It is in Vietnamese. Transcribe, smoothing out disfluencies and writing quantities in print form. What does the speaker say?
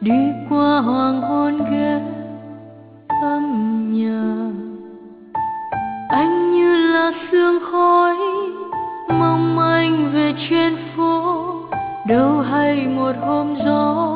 đi qua hoàng hôn ghé thăm nhà. Anh như là sương khói mong manh về trên phố, đâu hay một hôm gió